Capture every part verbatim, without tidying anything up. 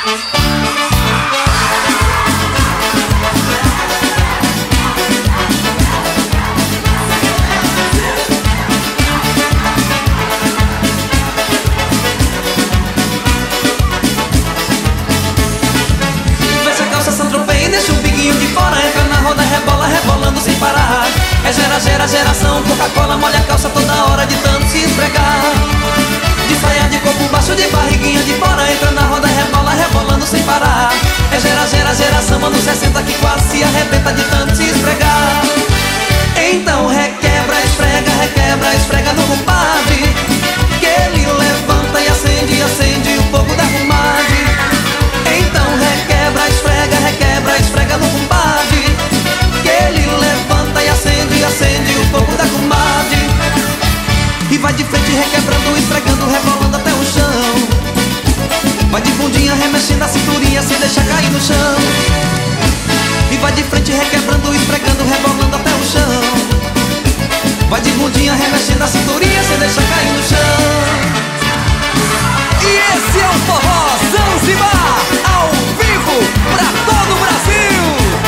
É gera, gera, geração, Coca-Cola molha a calça toda hora de tanto se esfregar. De saia de corpo baixo, de barriguinha de fora, entra na roda, rebola, rebolando sem parar. É gera, gera, geração, anos sessenta que quase se arrebenta de tanto se esfregar. Então requebra, esfrega, requebra, esfrega no compadre, que ele levanta e acende, acende o fogo da comadre. Então requebra, esfrega, requebra, esfrega no compadre, que ele levanta e acende, acende o fogo da comadre. E vai de frente requebrando, esfregando, rebolando até o chão. Vai de bundinha remexendo a cinturinha sem deixar cair no chão. E vai de frente requebrando, esfregando, rebolando até o chão. Vai de bundinha remexendo a cinturinha sem deixar cair no chão. E esse é o Forró Zanzibar, ao vivo pra todo o Brasil.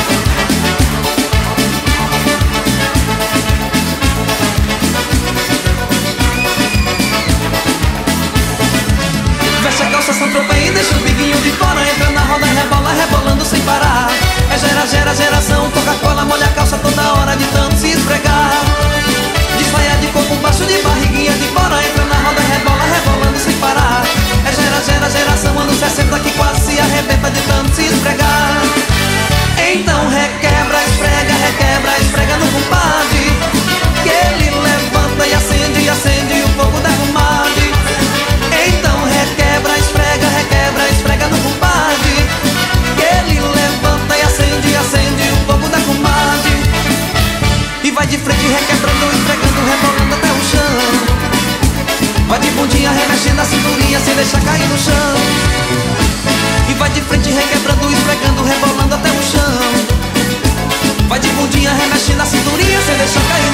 Veste a calça, São Tropez e deixa o biguinho de fora, entra na roda, rebola, rebolando sem parar. É gera, gera, geração, Coca-Cola molha a calça toda hora de tanto se esfregar. De saia de corpo baixo, de barriguinha de fora, entra na roda, rebola, rebolando sem parar. É gera, gera, geração, anos sessenta que quase se arrebenta de tanto se esfregar. Então requebra, esfrega, requebra, esfrega no compadre, que ele levanta e acende, acende o fogo da comadre. Então requebra, esfrega, requebra, esfrega no compadre, que ele levanta e acende, acende o fogo da comadre. E vai de frente requebrando, esfregando, rebolando até o chão. Vai de bundinha remexendo a cinturinha sem deixar cair no chão. E vai de frente requebrando, esfregando, rebolando até o chão. Vai de bundinha remexendo a cinturinha sem deixar cair no chão.